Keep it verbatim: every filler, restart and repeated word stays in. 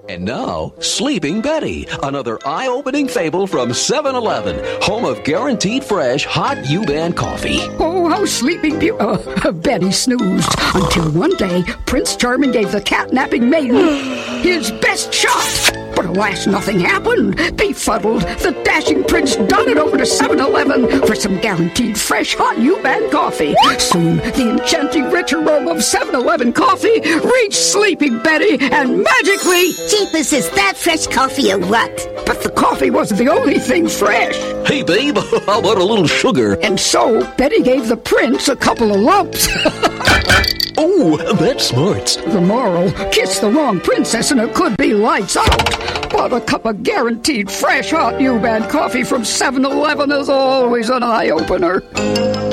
And now, Sleeping Betty, another eye-opening fable from seven eleven, home of guaranteed fresh, hot U-Band coffee. Oh, how Sleeping Be- uh, Betty snoozed until one day Prince Charming gave the cat-napping maiden his best shot. But alas, nothing happened. Befuddled, the dashing prince darted over to seven eleven for some guaranteed fresh, hot U-Band coffee. Soon, the enchanting rich aroma of seven eleven coffee reached Sleeping Betty and magically... Jeepers, is that fresh coffee or what? But the coffee wasn't the only thing fresh. Hey, babe, how about a little sugar? And so, Betty gave the prince a couple of lumps. Oh, that's smart. The moral, kiss the wrong princess and it could be lights out. But a cup of guaranteed fresh hot U-Band coffee from seven eleven is always an eye-opener.